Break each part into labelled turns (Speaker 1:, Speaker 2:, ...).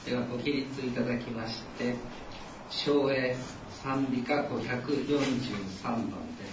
Speaker 1: ではご起立いただきまして、唱詠賛美歌543番です。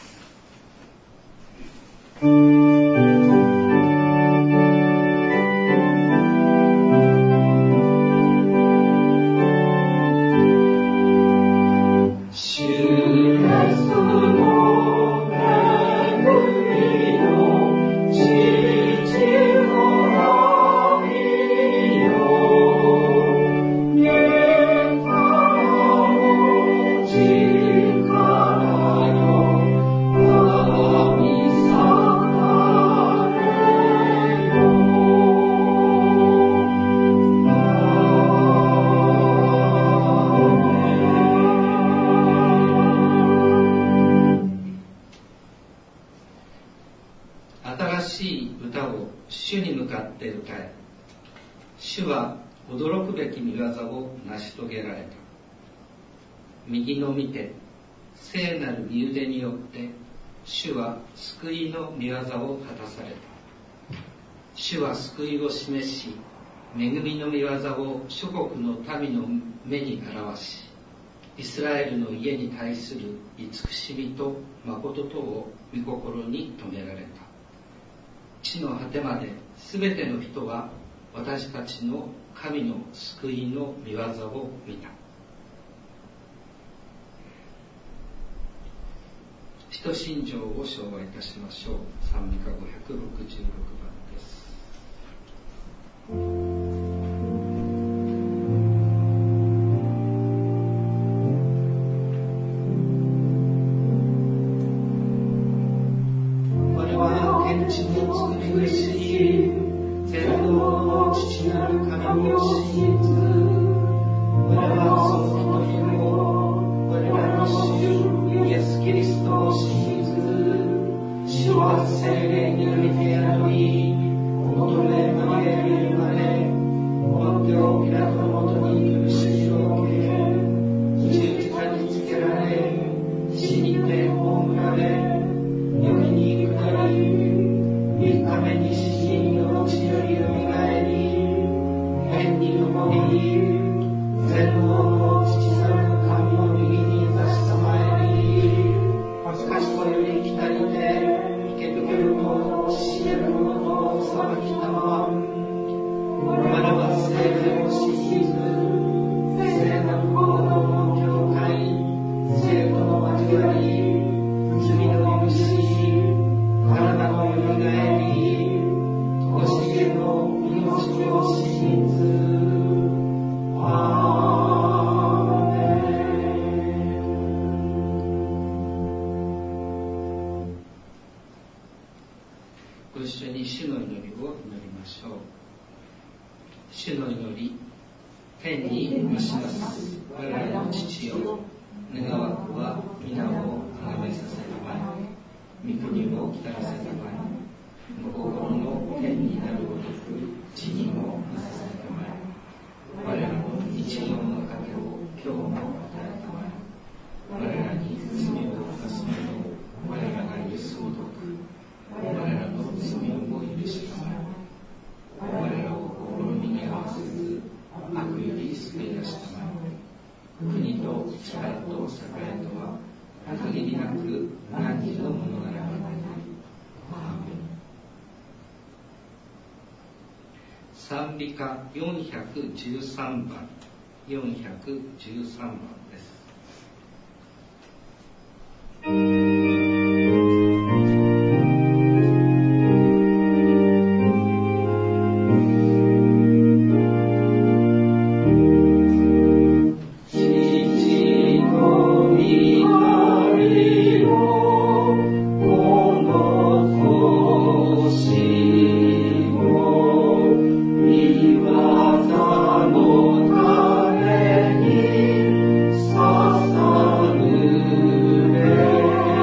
Speaker 1: 主は驚くべき御業を成し遂げられた。右の御手、聖なる御腕によって主は救いの御業を果たされた。主は救いを示し、恵みの御業を諸国の民の目に表し、イスラエルの家に対する慈しみと誠とを御心に留められた。地の果てまで全ての人は私たちの神の救いの御業を見た。使徒信条を唱和いたしましょう。賛美歌566番です。我は天地の作り主、全能の父なる神を信ず。我はその一人を、我らの主イエス・キリストを信ず。主は聖霊によりて宿り、求めまれるまで、本領ピラトのもとに苦しみを受け、十字架につけられ、死にて葬られ、世に下り、三日目に死人の地よりよみがえり、天に昇り、全能の父なる神の右に座したまえり、賢より来たりて、生け抜ける者と死ねる者と裁きたまわん。我らは聖霊を信ず、聖なる行動の教会、生徒の交わり、罪の許し、体のよみがえり、としげの命を信ず。アーメン。ご一緒に主の祈りを祈りましょう。主の祈り、天に召します我らの父よ、願わくは皆を崇めさせる前、御国を来たらせたまえ、ご心の天になるごとく地にもなさせたまえ、我らの日常の糧を今日も与えたまえ、我らに罪を犯す者を我らが許すごとく我らの罪をも許したまえ、我らを試みに合わせず悪より救い出したまえ、国と力と栄とは限りなく何人のものならばなり。賛美歌413番、413番です。
Speaker 2: Amen.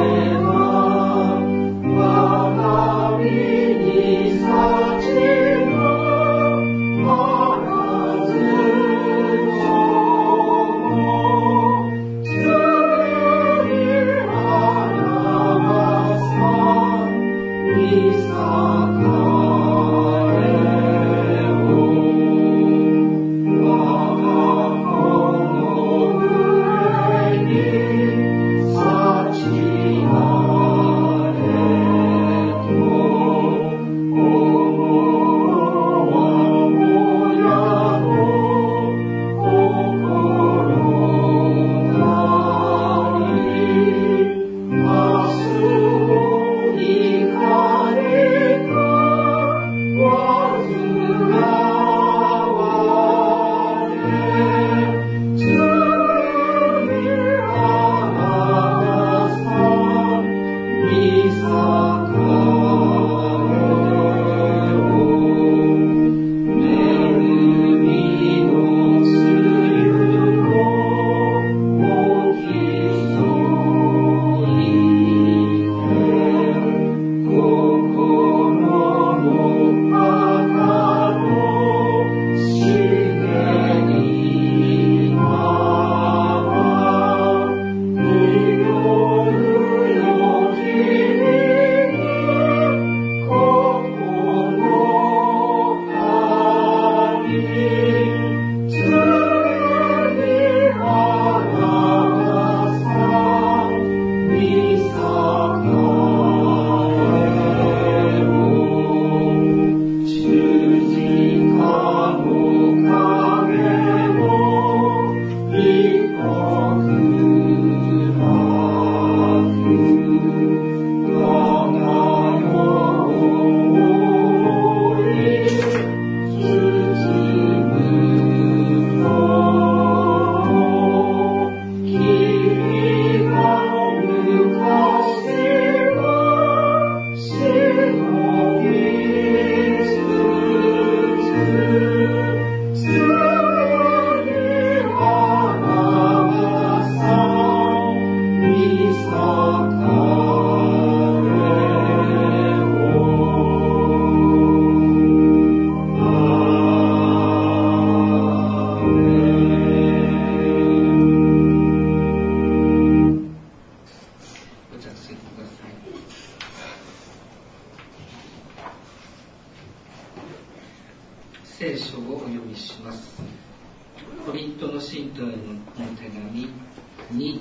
Speaker 1: コリントの信徒への手紙2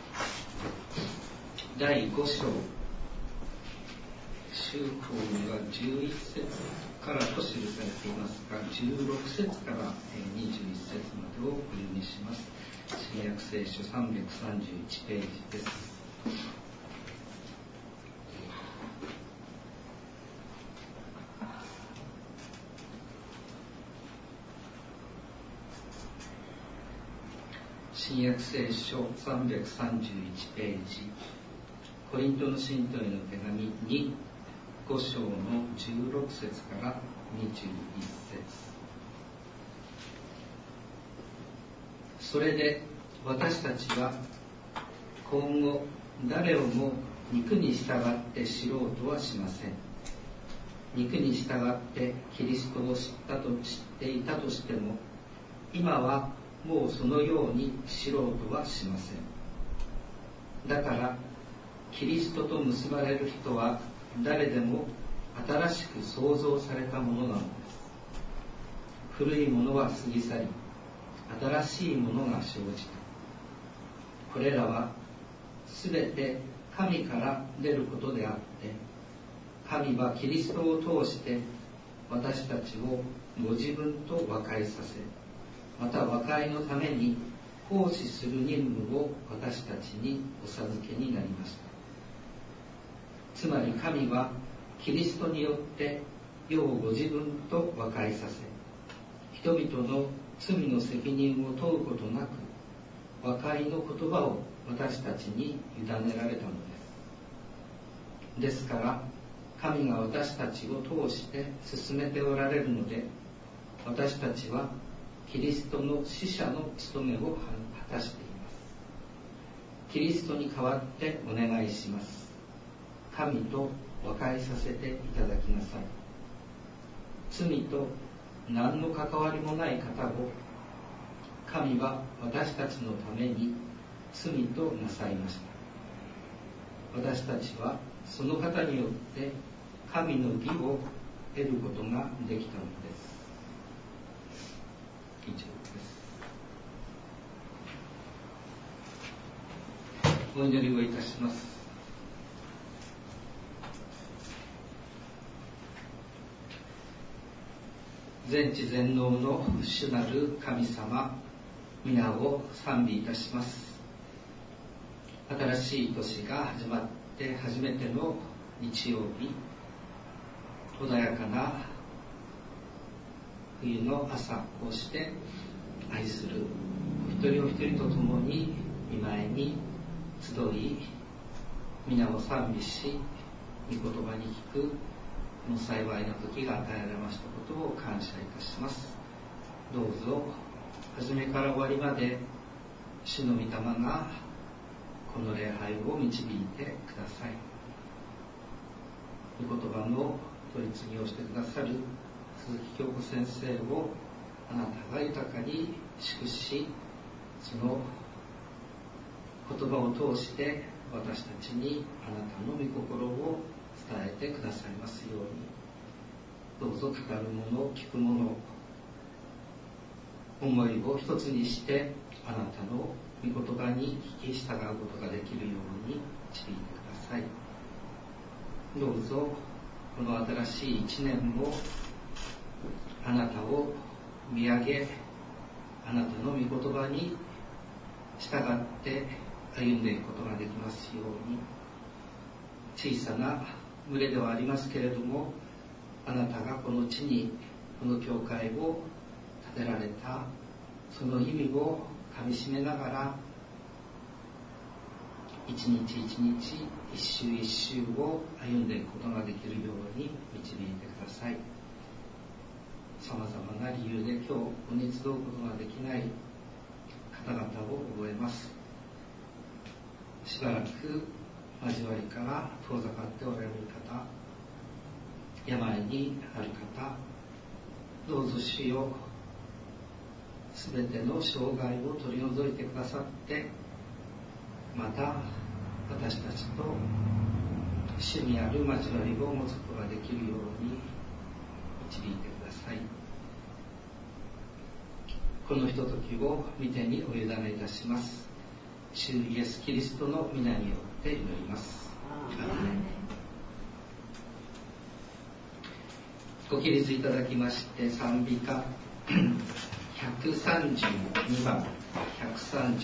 Speaker 1: 第5章、宗法には11節からと記されていますが、16節から21節までをお読みします。新約聖書331ページです。新約聖書331ページ、コリントの信徒への手紙2、5章の16節から21節。それで私たちは今後誰をも肉に従って知ろうとはしません。肉に従ってキリストを知っていたとしても、今はもうそのように知ろうとはしません。だからキリストと結ばれる人は誰でも新しく創造されたものなのです。古いものは過ぎ去り、新しいものが生じた。これらはすべて神から出ることであって、神はキリストを通して私たちをご自分と和解させ、また和解のために奉仕する任務を私たちにお授けになりました。つまり神はキリストによって世をご自分と和解させ、人々の罪の責任を問うことなく和解の言葉を私たちに委ねられたのです。ですから神が私たちを通して進めておられるので、私たちはキリストの使者の務めを果たしています。キリストに代わってお願いします。神と和解させていただきなさい。罪と何の関わりもない方を神は私たちのために罪となさいました。私たちはその方によって神の義を得ることができたのです。以上です。お祈りをいたします。全知全能の主なる神様、皆を賛美いたします。新しい年が始まって初めての日曜日、穏やかな冬の朝、こうして愛するお一人お一人と共に御前に集い、皆を賛美し、御言葉に聞くこの幸いな時が与えられましたことを感謝いたします。どうぞ初めから終わりまで主の御霊がこの礼拝を導いてください。御言葉の取り次ぎをしてくださる鈴木京子先生をあなたが豊かに祝し、その言葉を通して私たちにあなたの御心を伝えてくださいますように、どうぞ聞かる者、聞く者、思いを一つにしてあなたの御言葉に聞き従うことができるように導いてください。どうぞこの新しい一年もあなたを見上げ、あなたの御言葉に従って歩んでいくことができますように、小さな群れではありますけれども、あなたがこの地にこの教会を建てられたその意味をかみしめながら、一日一日一週一週を歩んでいくことができるように導いてください。さまざまな理由で今日ここに集うことができない方々を覚えます。しばらく交わりから遠ざかっておられる方、病にある方、どうぞ主よ、すべての障害を取り除いてくださって、また私たちと主にある交わりを持つことができるように導いてください。 このひとときを御手にお委ねいたします。主イエスキリストの皆によって祈ります。ご起立いただきまして、賛美歌132番です。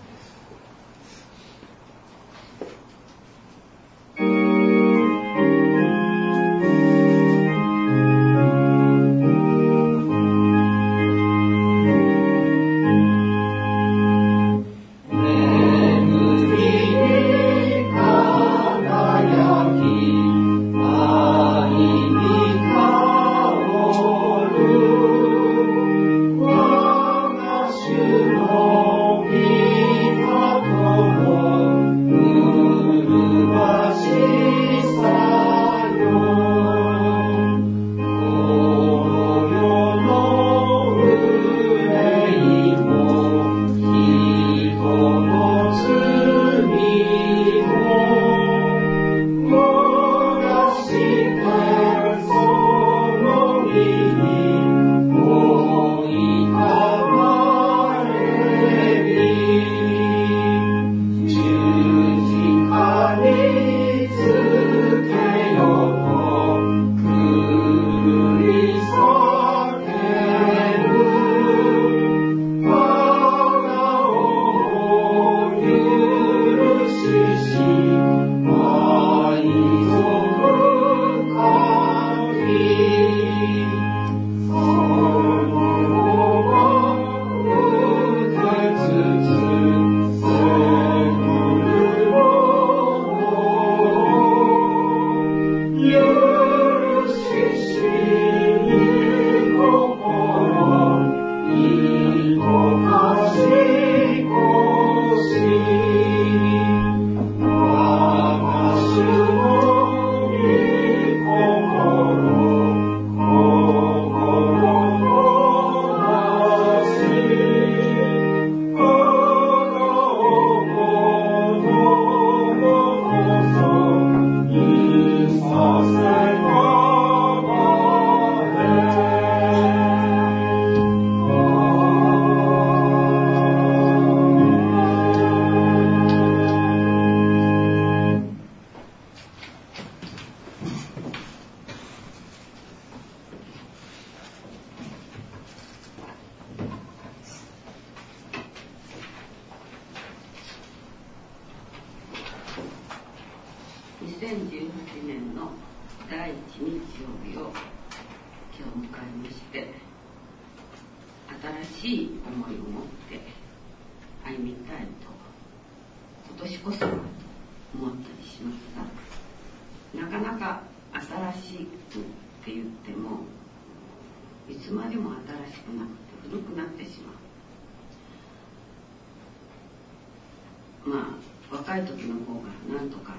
Speaker 2: 2018年の第1日曜日を今日迎えまして、新しい思いを持って歩みたいと今年こそはと思ったりしますが、なかなか新しくって言ってもいつまでも新しくなくて古くなってしまう。若い時の方がなんとか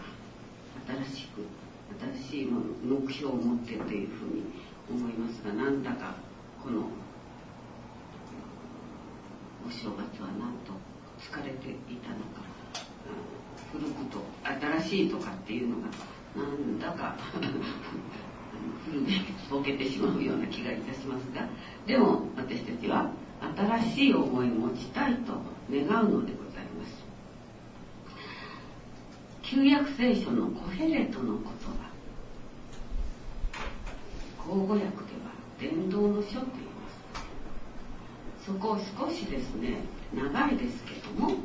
Speaker 2: 新しい目標を持ってというふうに思いますが、なんだかこのお正月はなんと疲れていたのか、古くと新しいとかっていうのがなんだか古でぼけてしまうような気がいたしますが、でも私たちは新しい思いを持ちたいと願うのでございます。旧約聖書のコヘレトの言葉、口語訳では伝道の書と言います。そこを少しですね、長いですけども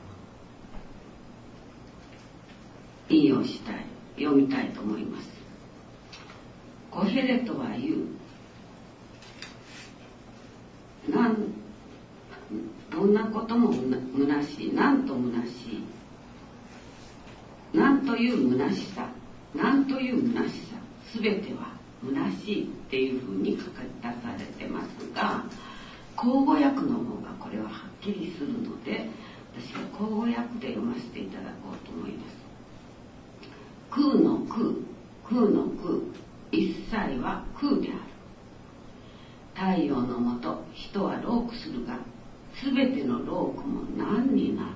Speaker 2: 引用したい、読みたいと思います。コヘレトは言う。どんなことも虚しい。なんと虚しい。なんという虚しさ。なんという虚しさ。すべては虚しいっていうふうに書き出されてますが、口語訳の方がこれははっきりするので、私は口語訳で読ませていただこうと思います。空の空、空の空、一切は空である。太陽のもと、人は労苦するが、すべての労苦も何になろう。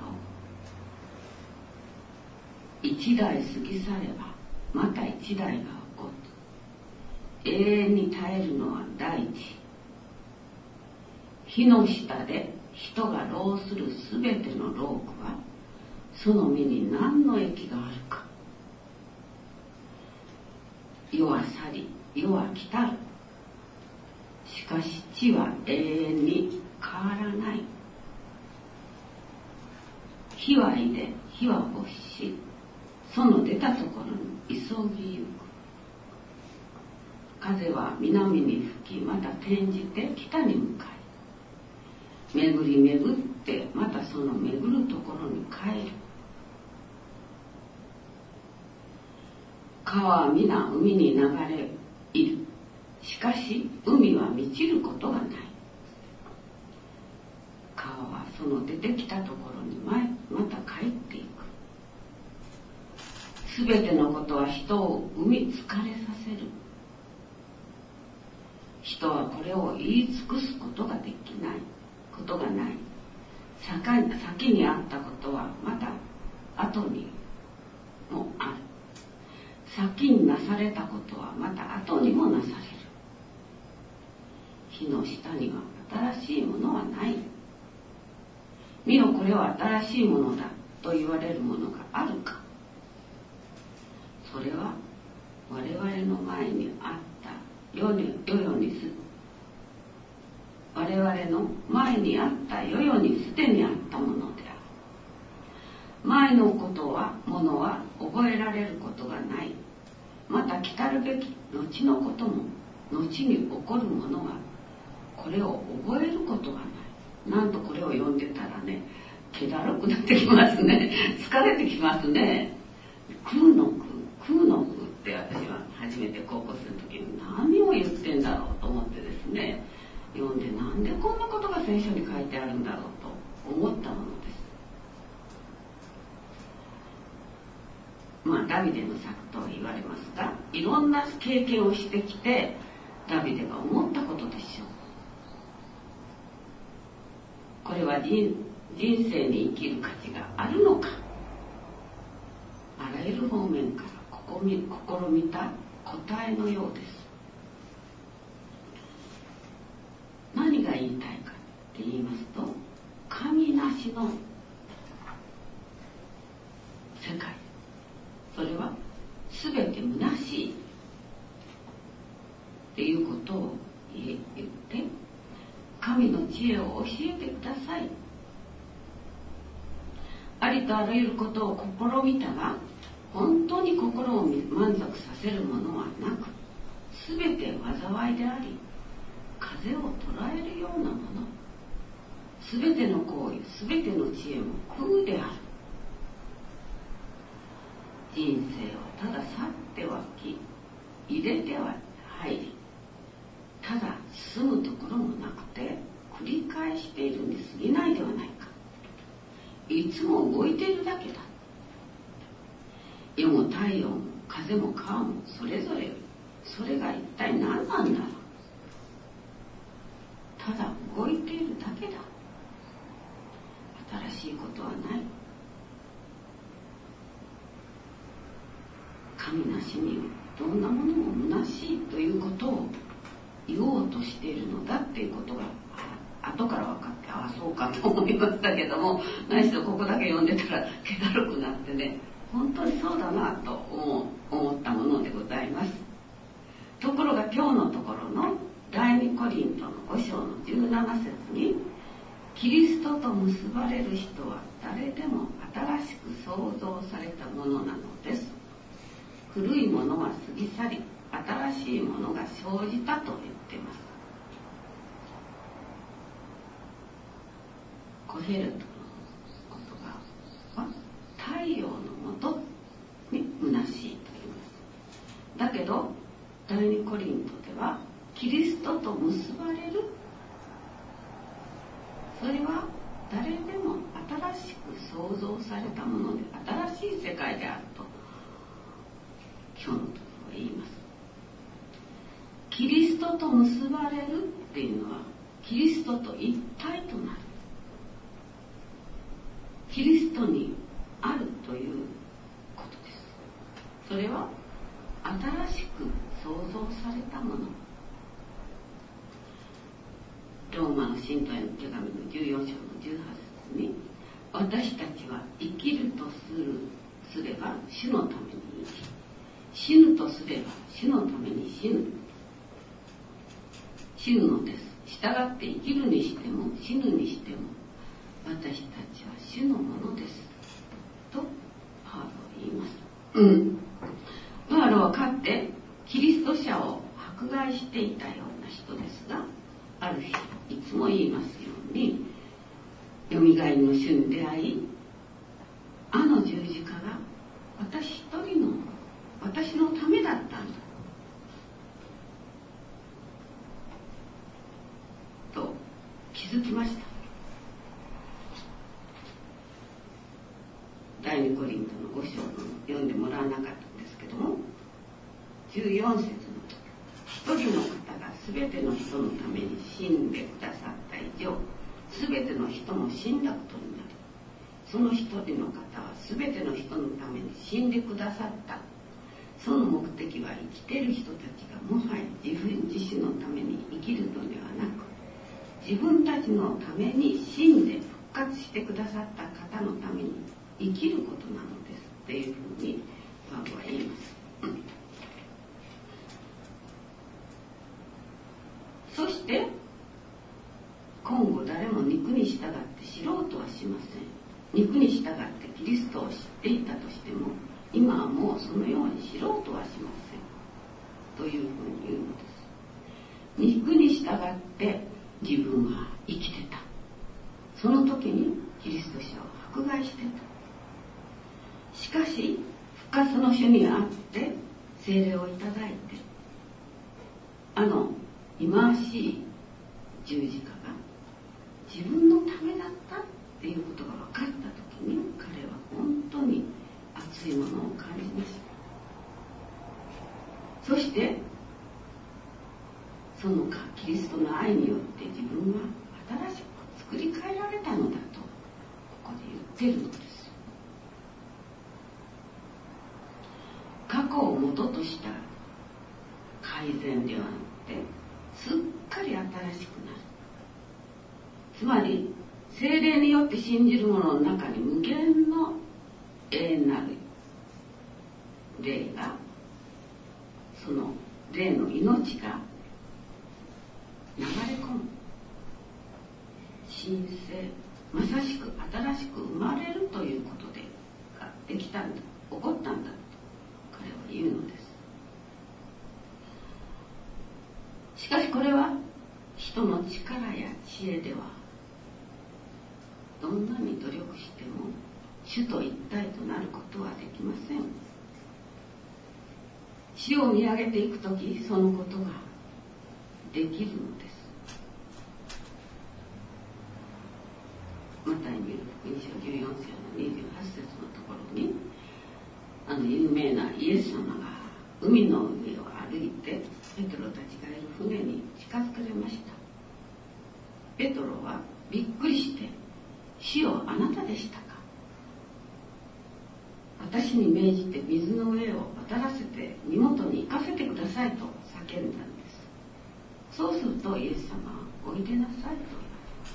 Speaker 2: 一代過ぎ去れば、また一代が起こる。永遠に耐えるのは大地。 火の下で人が労するすべての労苦はその身に何の益があるか。世は去り、世は来たる。しかし地は永遠に変わらない。火は入れ、火は没し、その出たところに急ぎゆく。風は南に吹き、また転じて北に向かい、巡り巡ってまたその巡るところに帰る。川は皆海に流れいる。しかし海は満ちることがない。川はその出てきたところにまた帰っていく。すべてのことは人を生み疲れさせる。人はこれを言い尽くすことができないことがない。先にあったことはまた後にもある。先になされたことはまた後にもなされる。火の下には新しいものはない。見よ、これは新しいものだと言われるものがあるか。それは我々の前にあった我々の前にあった世々にすでにあったものである。前のものは覚えられることがない。また来たるべき後のことも後に起こるものはこれを覚えることがない。なんとこれを読んでたらね、気だるくなってきますね。疲れてきますね。空の空って私は初めて高校生の時に何を言ってんだろうと思ってですね、読んでなんでこんなことが聖書に書いてあるんだろうと思ったものです。ダビデの作と言われますが、いろんな経験をしてきてダビデが思ったことでしょう。これは人生に生きる価値があるのか。あらゆる方面から試みた答えのようです。何が言いたいかって言いますと、神なしの世界、それは全て虚しいっていうことを言って神の知恵を教えてください。ありとあらゆることを試みたが本当に心を満足させるものはなく、すべて災いであり風を捉えるようなもの、すべての行為、すべての知恵も空である。人生をただ去っては入れては入り、ただ住むところもなくて繰り返しているに過ぎないではないか。いつも動いているだけだ。夜も太陽も風も川もそれぞれ、それが一体何なんだろう。ただ動いているだけだ。新しいことはない。神なしにどんなものも虚しいということを言おうとしているのだっていうことが後から分かって、ああそうかと思いましたけども、何しろここだけ読んでたら気だるくなってね、本当にそうだなと思ったものでございます。ところが今日のところの第2コリントの5章の17節に、キリストと結ばれる人は誰でも新しく創造されたものなのです。古いものは過ぎ去り、新しいものが生じたと言っています。コヘレトの言葉は太陽のもとに虚しいと言います。だけど第2コリントではキリストと結ばれる、それは誰でも新しく創造されたもので新しい世界であると今日のところは言います。キリストと結ばれるっていうのはキリストと一体となる、キリストにあるということです。それは新しく創造されたもの。ローマの信徒への 14章の18節に、私たちは生きるとすれば主のために生き、死ぬとすれば主のために死ぬのです。従って生きるにしても死ぬにしても私たちは主のものですとパウロは言います。パウロはかつてキリスト者を迫害していたような人ですが、ある日いつも言いますように、よみがえりの主に出会い、あの十字架が私一人の私のためだったんだと気づきました。第2コリントの5章の読んでもらわなかったんですけども、14節の時、一人の方が全ての人のために死んでくださった以上、全ての人も死んだことになり、その一人の方は全ての人のために死んでくださった。その目的は生きている人たちがもはや自分自身のために生きるのではなく、自分たちのために死んで復活してくださった方のために生きることなのですっていうふうにパウロは言います。そして今後誰も肉に従って知ろうとはしません。肉に従ってキリストを知っていたとしても、今はもうそのように知ろうとはしませんというふうに言うのです。肉に従って自分は生きてた。その時にキリスト者を迫害してた。しかし復活の主にあって聖霊をいただいて、あの忌まわしい十字架が自分のためだったっていうことが分かった時に、彼は本当に熱いものを感じました。そしてそのキリストの愛によって自分は新しく作り変えられたのだとここで言ってるのです。過去を元とした改善ではなくて、すっかり新しくなる。つまり聖霊によって信じる者の中に無限の永遠なる霊が、その霊の命が流れ込む。神聖、まさしく新しく生まれるということでができたんだ、起こったんだと彼は言うのです。しかしこれは人の力や知恵ではどんなに努力しても主と一体となることはできません。主を見上げていくとき、そのことができるのです。マタイによる福音書14章の28節のところに、有名なイエス様が海の上を歩いてペトロたちがいる船に近づかれました。ペトロはびっくりして、主よ、あなたでしたか。私に命じて水の上を渡らせて身元に行かせてくださいと叫んだんです。そうするとイエス様はおいでなさいと言われます。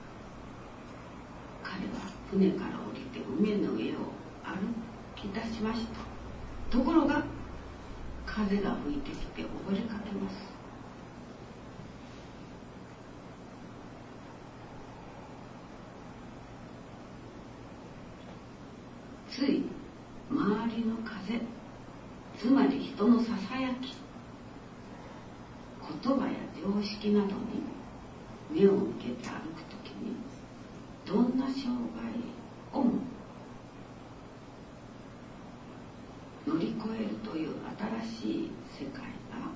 Speaker 2: 彼は船から降りて海の上を歩き出しました。ところが風が吹いてきて溺れかけます。つい周りの風、つまり人のささやき、言葉や常識などに目を向けて歩くときに、どんな障害をも乗り越えるという新しい世界が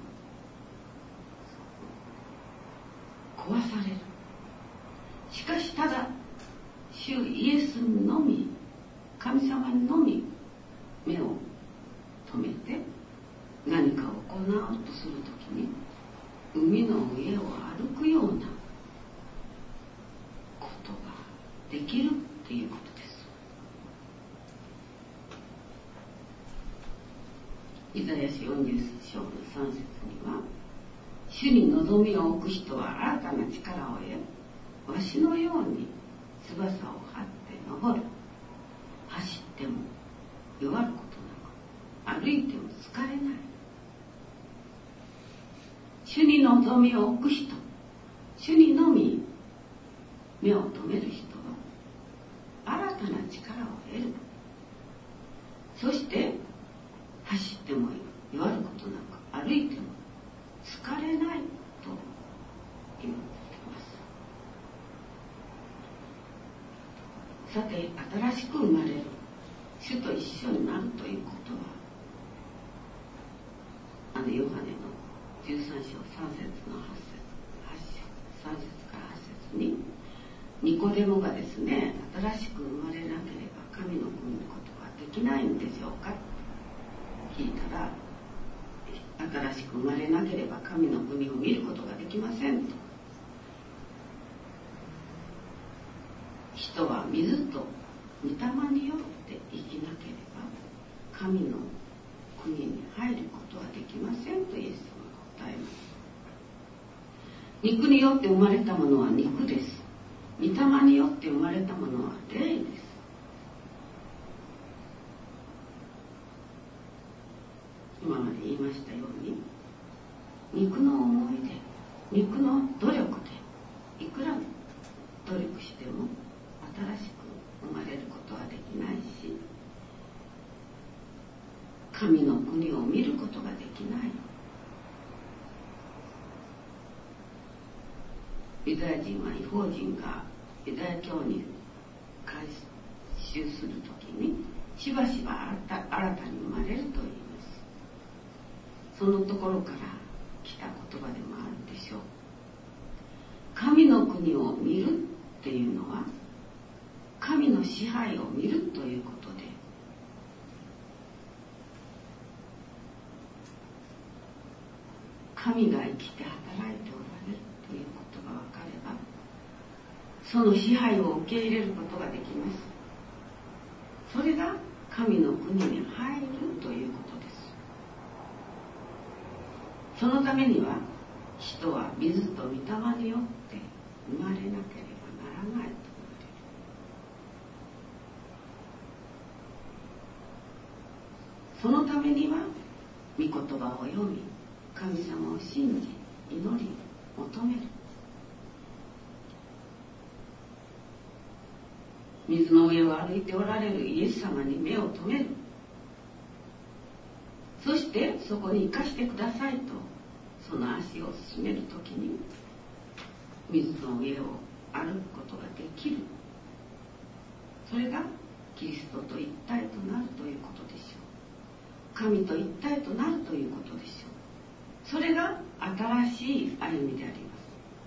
Speaker 2: 壊される。しかしただ主イエスのみ、神様のみ目を留めて何かを行おうとするときに、海の上を歩くようなことができるっていうことです。イザヤ書40章の3節には、主に望みを置く人は新たな力を得、 わしのように翼を張って登る。走っても弱ることなく、歩いても疲れない。主に望みを置く人、主にのみ目を留める人は新たな力を得る。そして走っても弱ることなく、歩いても疲れないと言っています。さて、新しく生まれる、主と一緒になるということは、ヨハネの13章3節の3節から8節に、ニコデモがですね、新しく生まれなければ神の国のことはできないんでしょうか聞いたら、新しく生まれなければ神の国を見ることができませんと。人は水と御霊によって生きなければ神の国に入ることはできませんとイエス様が答えます。肉によって生まれたものは肉です。御霊によって生まれたものは霊です。今まで言いましたように、肉の思いで、肉の努力でいくら努力しても新しく生まれることはできないし、神の国を見ることができない。ユダヤ人は異邦人がユダヤ教に改宗するときにしばしば新たに生まれると言います。そのところから来た言葉でもあるでしょう。神の国を見るっていうのは神の支配を見るということで、神が生きて働いておられるということが分かれば、その支配を受け入れることができます。それが神の国に入るということです。そのためには人は水と御霊によって生まれなければならないと言われる。そのためには御言葉を読み、神様を信じ、祈り、求める。水の上を歩いておられるイエス様に目を留める。そしてそこに生かしてくださいと、その足を進めるときに水の上を歩くことができる。それがキリストと一体となるということでしょう。神と一体となるということでしょう。それが新しい歩みであります。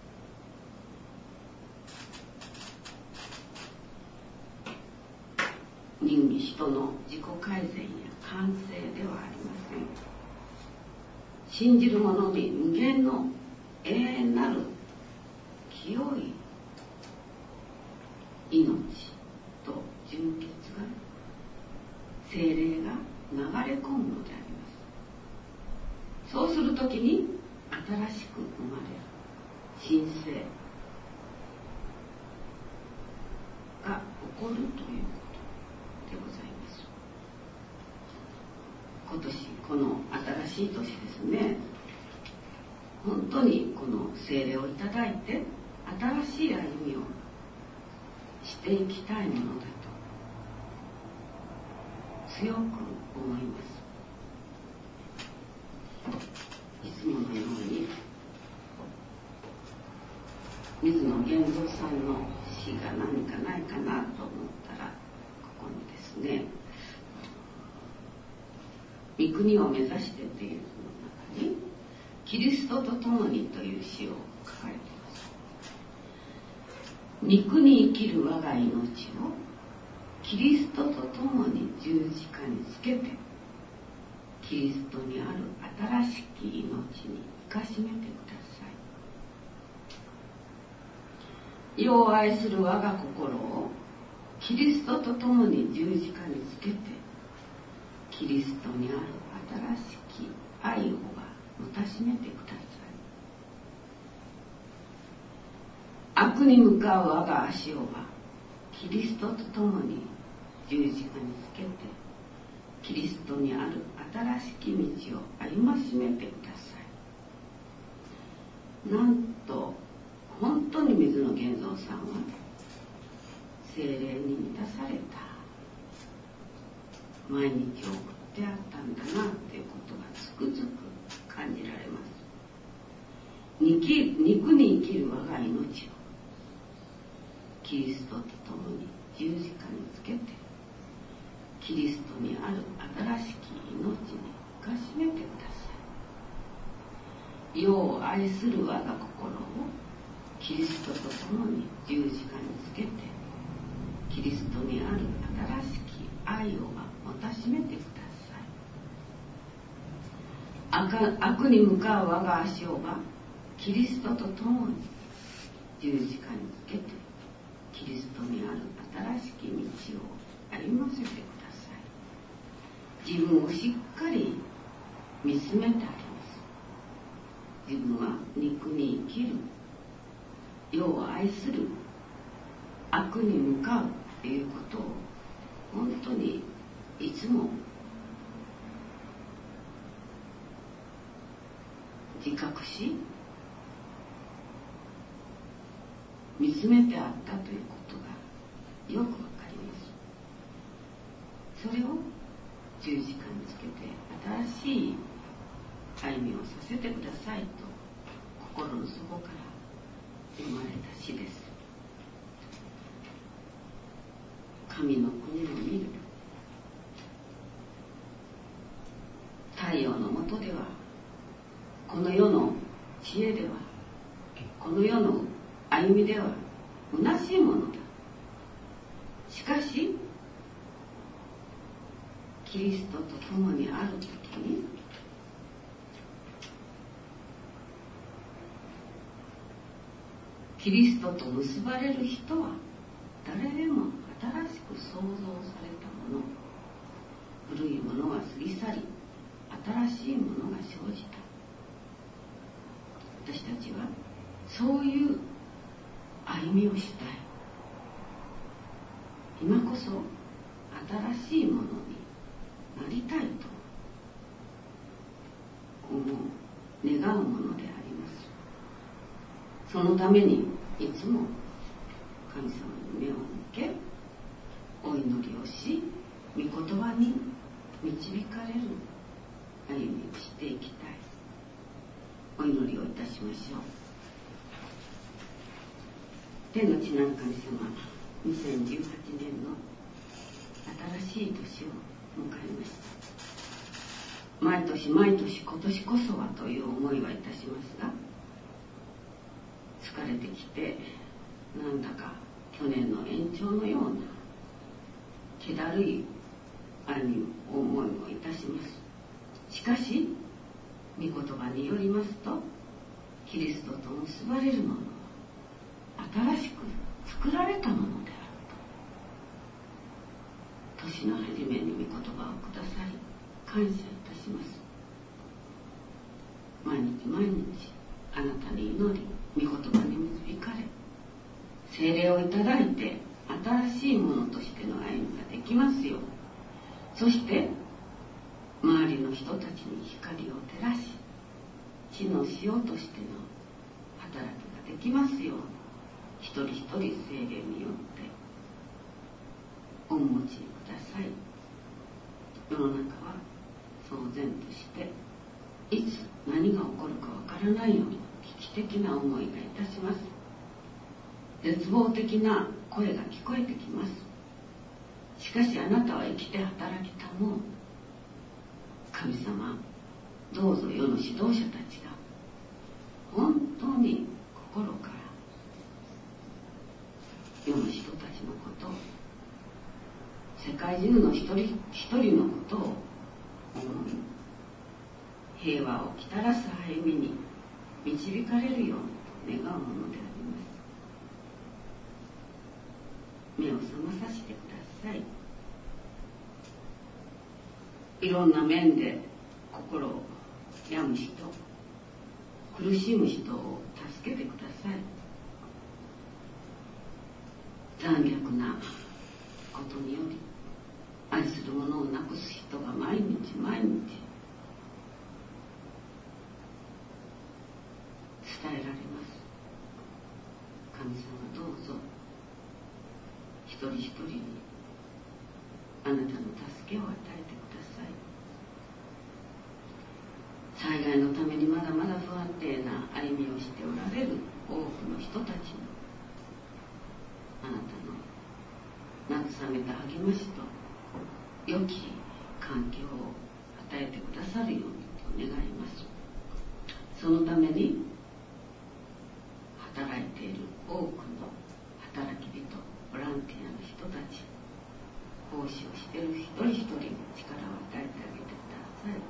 Speaker 2: 人の自己改善や完成ではありません。信じる者に無限の永遠なる清い命と純潔が、聖霊が流れ込むのであります。そうするときに新しく生まれる新生が起こるということでございます。今年この新しい年ですね、本当にこの聖霊をいただいて新しい歩みをしていきたいものだと強く思います。いつものように水野源三さんの詩が何かないかなと思ったら、ここにですね、御国を目指してというの中にキリストと共にという詩を書かれています。肉に生きる我が命をキリストと共に十字架につけて、キリストにある新しき命に生かしめてください。世を愛する我が心をキリストと共に十字架につけて、キリストにある新しき愛を持たしめてくださ悪に向かう我が足をはキリストと共に十字架につけて、キリストにある新しき道を歩ましめてください。なんと本当に水野源三さんは聖霊に満たされた毎日を送ってあったんだなということがつくづく感じられます。肉に生きる我が命をキリストと共に十字架につけて、キリストにある新しき命に生かしめてください。世を愛する我が心をキリストと共に十字架につけて、キリストにある新しき愛を持たしめてください。悪に向かう我が足をはキリストと共に十字架につけて、キリストにある新しき道を歩ませてください。自分をしっかり見つめてあります。自分は肉に生きる、世を愛する、悪に向かうということを本当にいつも自覚し、見つめてあったということがよくわかります。それを十字架につけて新しい歩みをさせてくださいと心の底から生まれた詩です。神の国を見る。太陽の下では、この世の知恵では、この世の歩みでは虚しいものだ。しかしキリストと共にあるときに、キリストと結ばれる人は誰でも新しく創造されたもの、古いものは過ぎ去り、新しいものが生じた。私たちはそういう歩みをしたい。今こそ新しいものになりたいと思う、願うものであります。そのためにいつも神様に目を向け、お祈りをし、御言葉に導かれる歩みをしていきたい。お祈りをいたしましょう。天の地なる神様、2018年の新しい年を迎えました。毎年毎年今年こそはという思いはいたしますが、疲れてきて、なんだか去年の延長のような気だるい思いもいたします。しかし御言葉によりますと、キリストと結ばれるものは新しく作られたものであると、年の初めに御言葉をくださり感謝いたします。毎日毎日あなたに祈り、御言葉に導かれ、聖霊をいただいて新しいものとしての歩みができますよう、そして周りの人たちに光を照らし、地の塩としての働きができますように、一人一人聖霊によってお持ちください。世の中は騒然として、いつ何が起こるかわからないような危機的な思いがいたします。絶望的な声が聞こえてきます。しかしあなたは生きて働きたもう。神様、どうぞ世の指導者たちが本当に心から世の人たちのことを、世界中の一人一人のことを思い、平和をきたらす歩みに導かれるように願うものであります。目を覚まさせてください。いろんな面で心を病む人、苦しむ人を助けてください。 残虐なことにより愛する者を亡くす人が毎日毎日伝えられます。神様どうぞ一人一人にあなたの助けを与えてください。災害のためにまだまだ不安定な歩みをしておられる多くの人たちにあなたの慰めた励ましと良き環境を与えてくださるようにと願います。そのために働いている多くの働き人、ボランティアの人たち、奉仕をしている一人一人に力を与えてあげてください。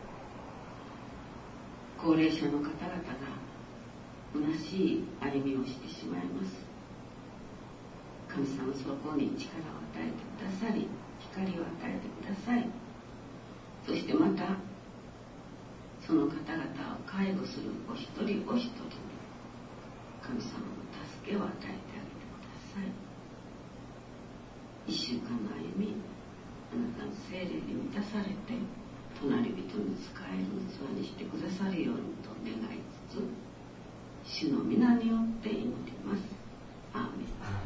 Speaker 2: 高齢者の方々が虚しい歩みをしてしまいます。神様、そこに力を与えてくださり、光を与えてください。そしてまたその方々を介護するお一人お一人に神様の助けを与えてあげてください。一週間の歩み、あなたの聖霊に満たされて隣人に仕える器にしてくださるようにと願いつつ、主の皆によって祈ります。アーメン。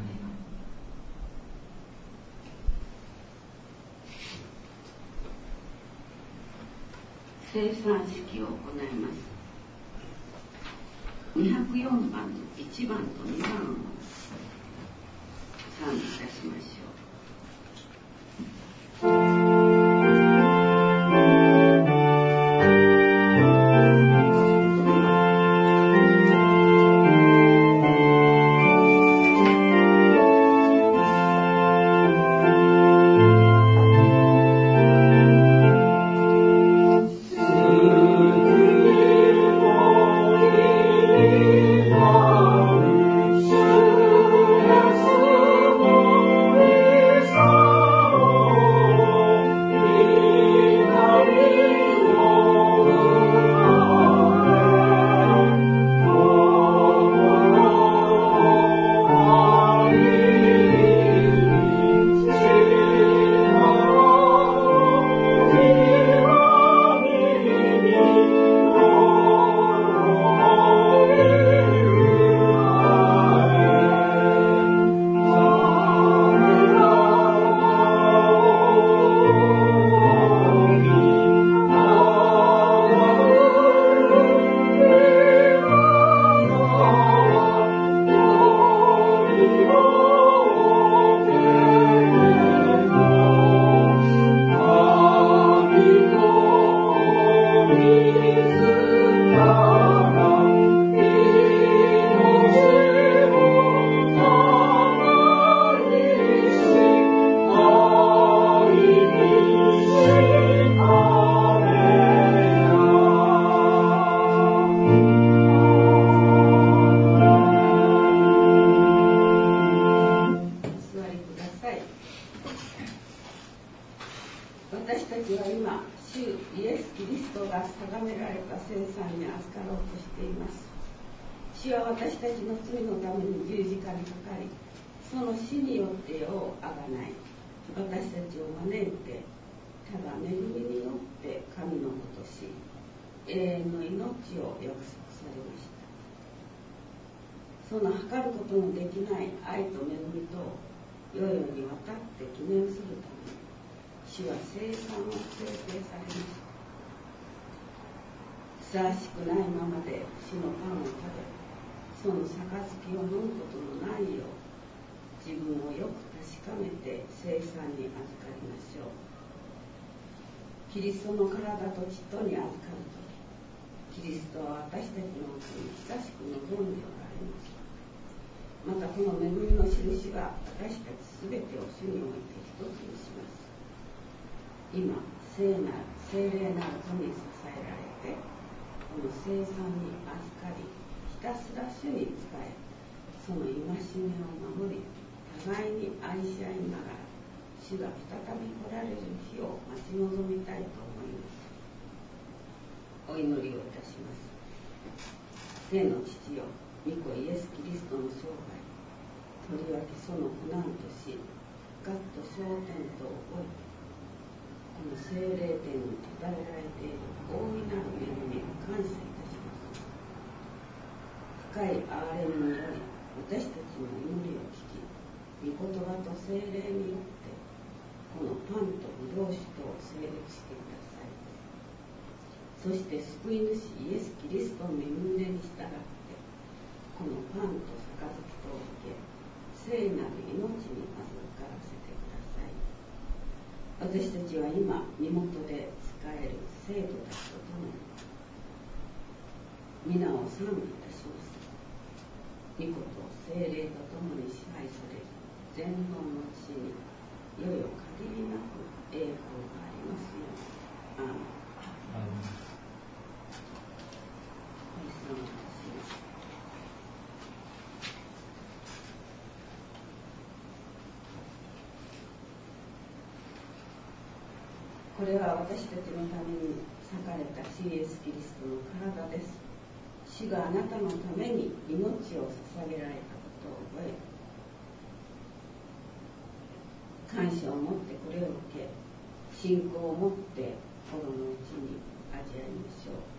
Speaker 2: 生産式を行います。204番の1番と2番を賛美いたしましょう。
Speaker 3: その測ることのできない愛と恵みと世々にわたって記念するため、主は生産を制定されました。ふさわしくないままで主のパンを食べ、その杯を飲むことのないよう、自分をよく確かめて生産に預かりましょう。キリストの体と血とに預かるとき、キリストは私たちのうちに久しく望んでおられます。またこの恵みの印は私たちすべてを主において一つにします。今、聖霊なる神に支えられて、この生産に預かり、ひたすら主に仕え、その戒めを守り、互いに愛し合いながら、主が再び来られる日を待ち望みたいと思います。お祈りをいたします。天の父よ、御子イエス・キリストの生涯、 とりわけその苦難とし、ガッと昇天と覚えて、この聖霊殿に与えられている大いなる恵みを感謝いたします。深い憐れみにより私たちの祈りを聞き、御言葉と聖霊によってこのパンとブドウ酒とを聖列してください。そして救い主イエス・キリストの御胸に従ってこのパンと杯とを受け、聖なる命に預からせてください。私たちは今身元で仕える生徒たちと共に皆を賛美いたします。御子と聖霊と共に支配される全能の地にいよいよ限りなく栄光がありますように。アーメン。イエス様の話です。これは私たちのために裂かれた主イエス・キリストの体です。主があなたのために命を捧げられたことを覚え、感謝を持ってこれを受け、信仰を持って心の内に味わいましょう。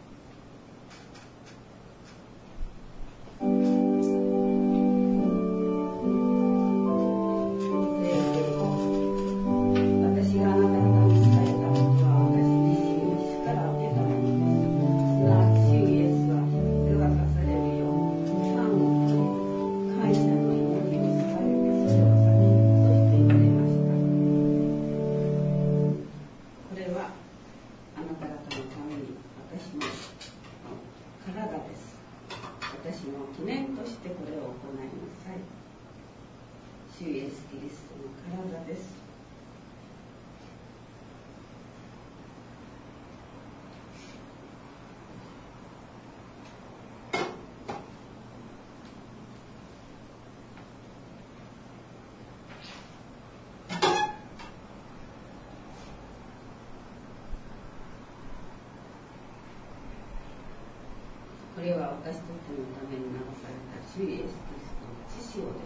Speaker 3: これは私たちのために流された主イエス・キリストの血潮です。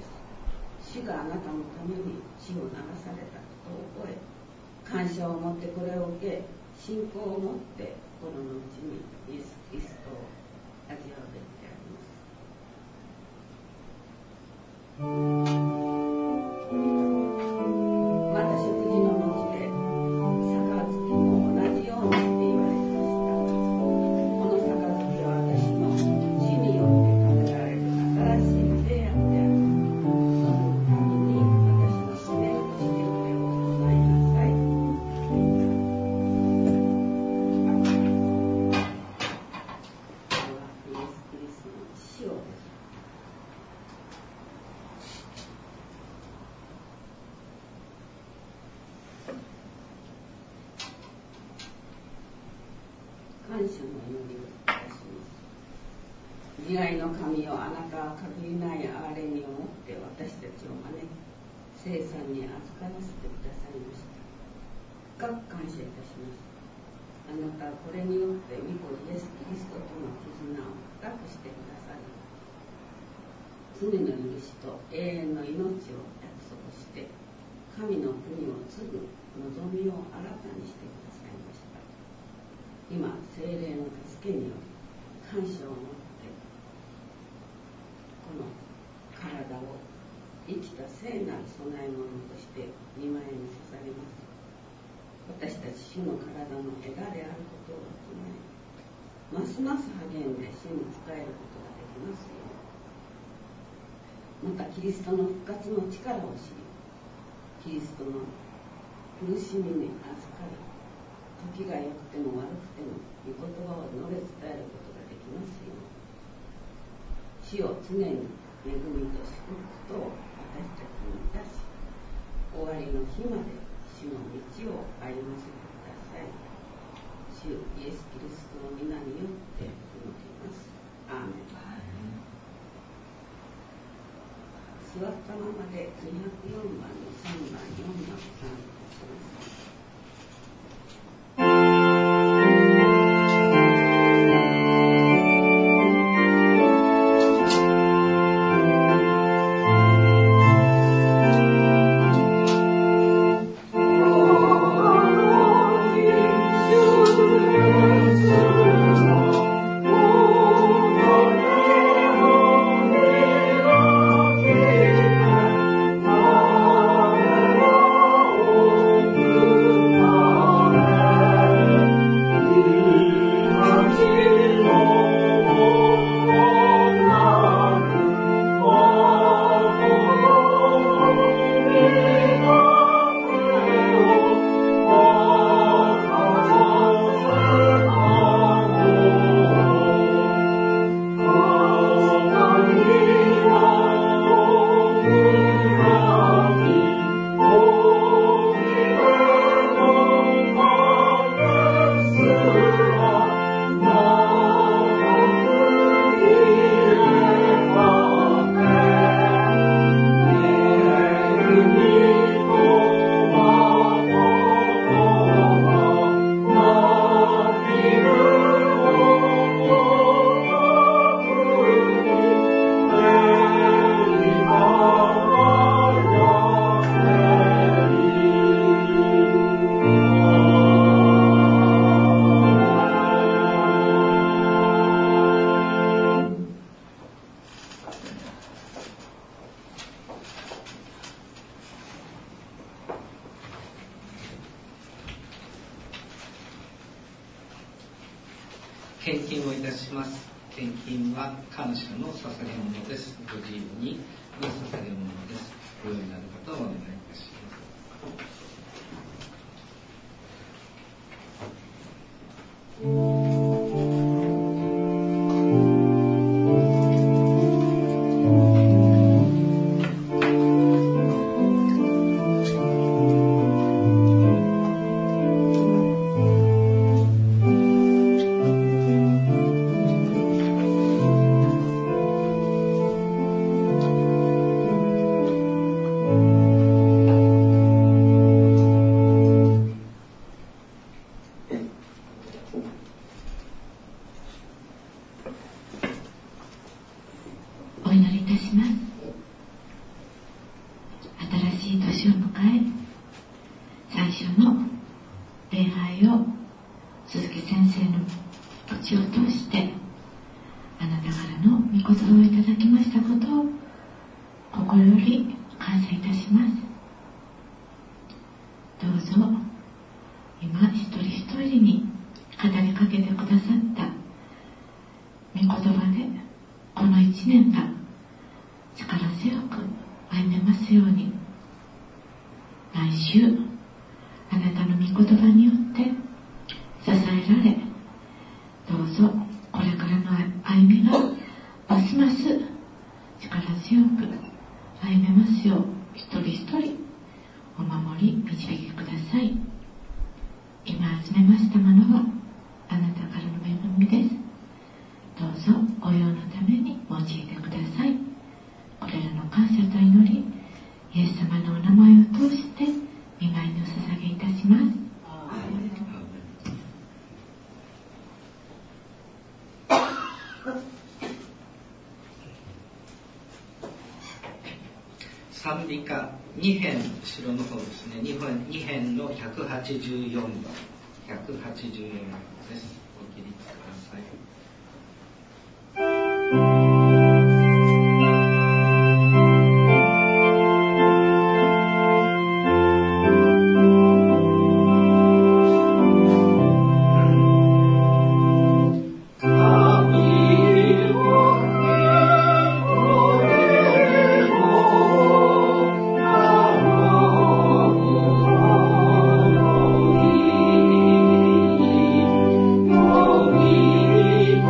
Speaker 3: 主があなたのために血を流されたことを覚え、感謝を持ってこれを受け、信仰を持って心の内にイエス・キリストを味わうべきであります。また食事の後で杯も同じようにして言われました。この杯は私の血によって食べられる新しい契約である。そのために私の記念としてこれを行いなさい。これはイエス・キリストの血潮です。感謝の祈りをいたします。慈愛の神よ、あなたは限りない憐れみをもって私たちを招き、聖餐に預からせてくださいました。深く感謝いたします。あなたはこれによって御子イエス・キリストとの絆を深くしてくださり、罪の許しと永遠の命を約束して、神の国を継ぐ望みを新たにしてくださいました。今、聖霊の助けにより感謝を持ってこの体を生きた聖なる供え物として御前に捧げます。私たち主の体の枝であることを唱え、ますます励んで主に仕えることができますように。またキリストの復活の力を知り、キリストの苦しみに預かり、時が良くても悪くても御言葉を述べ伝えることができますように。主を常に恵みと祝福と私たちに出し、終わりの日まで主の道を歩ませてください。主イエス・キリストの皆によって祈ります。アーメン。座ったままで204番の3番4番を参加します。
Speaker 1: 「 献金をいたします。献金は感謝の捧げ物です。ご自由にの捧げ物です。ご用意になる方をお願いいたします。賛美歌2編後ろの方ですね。2編の184番です。ご起立ください。
Speaker 4: Oh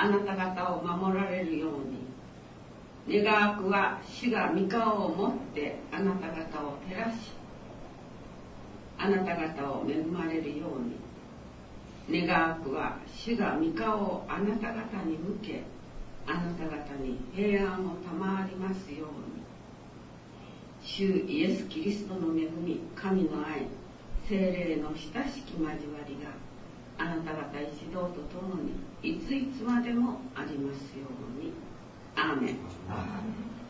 Speaker 2: なた方を守られるように、願わくは主が御顔を持ってあなた方を照らし、あなた方を恵まれるように、願わくは主が御顔をあなた方に向け、あなた方に平安を賜りますように。主イエス・キリストの恵み、神の愛、聖霊の親しき交わりがあなた方一同と共にいついつまでもありますように。アーメン。